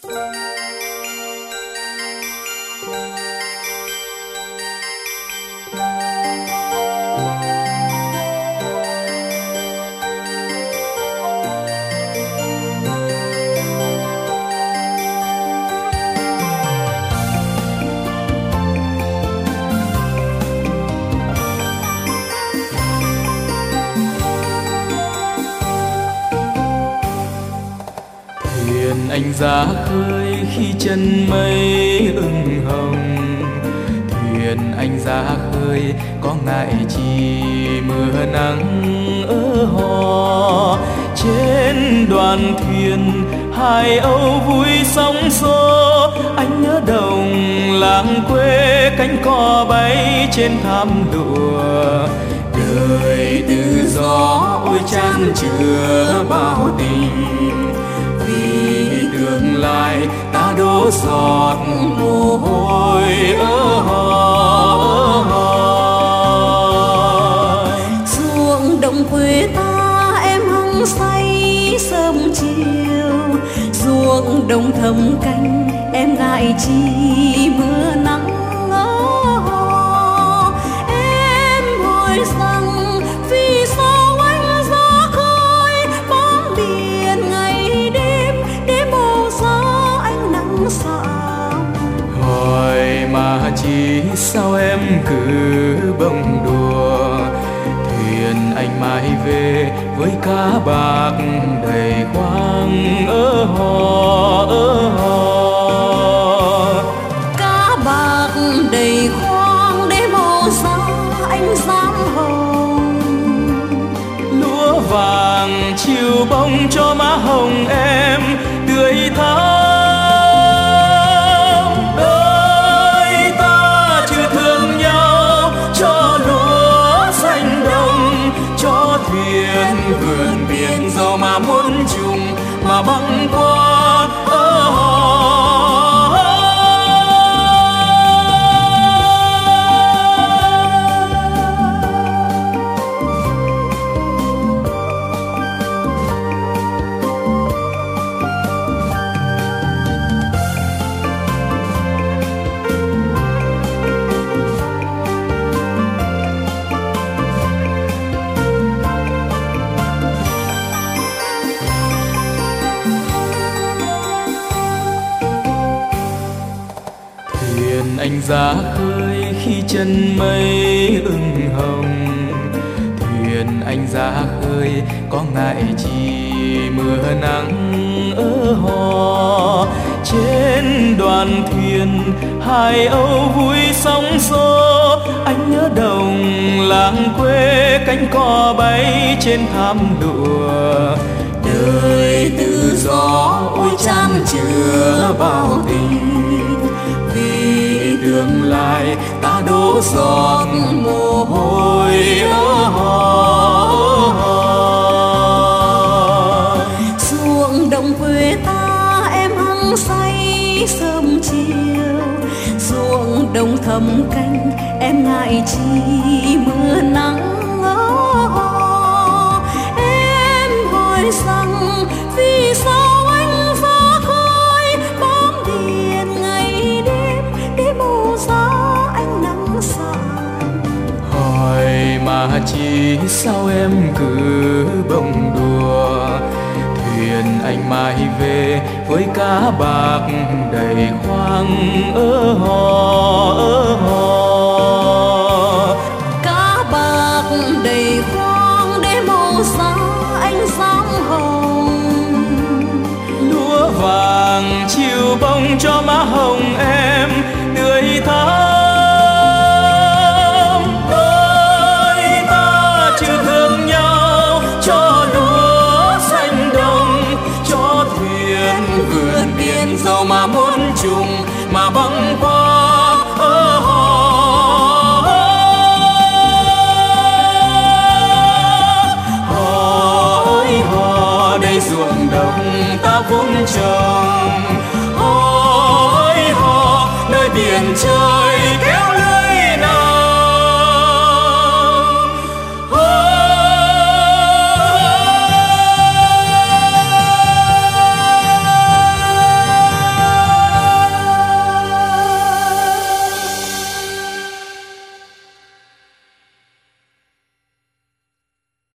Anh ra khơi khi chân mây ửng hồng, thuyền anh ra khơi có ngại chi mưa nắng ở hò. Trên đoàn thuyền hai âu vui sóng xô, anh nhớ đồng làng quê cánh cò bay trên thảm lụa. Đời tự do ôi chan chứa bao tình, tương lai ta đổ giọt mồ hôi ruộng đồng quê ta em hăng say sớm chiều, ruộng đồng thầm canh em ngại chi mưa nắng em hỏi rằng vì sao anh ra khơi bám biển ngày đêm để màu xa anh nắng xám. hỏi mà chỉ sao em cứ bông đùa, thuyền anh mãi về với cá bạc đầy khoang ở hò Cá bạc đầy khoang để màu da anh dám hồng, lúa vàng chiều bông cho má hồng em tươi thắm. Đôi ta chưa thương nhau cho lúa xanh đồng, cho thuyền vượt biển dẫu mà muốn chung mà băng qua anh ra khơi khi chân mây ửng hồng, thuyền anh ra khơi có ngại chi mưa nắng ở hò. Trên đoàn thuyền hai âu vui sóng xô, anh nhớ đồng làng quê cánh cò bay trên thảm lụa. Đời tự do ôi chan chứa bao tình, vì tương lai ta đổ giọt mồ hôi ruộng đồng quê ta em hăng say sớm chiều, ruộng đồng thầm canh em ngại chi mưa nắng em hỏi rằng vì sao anh ra khơi bám biển ngày đêm để màu da anh nắng xám. hỏi mà chỉ sao em cứ bông đùa, thuyền anh mãi về với cá bạc đầy khoang ở hò Cá bạc đầy khoang để màu da anh dám hồng, lúa vàng chiều bông cho má hồng em tươi thắm. Đôi ta chưa thương nhau cho lúa xanh đồng, cho thuyền vượt biển dẫu mà muốn chung mà băng qua đây ruộng đồng ta vun trồng. Hò nơi biển trời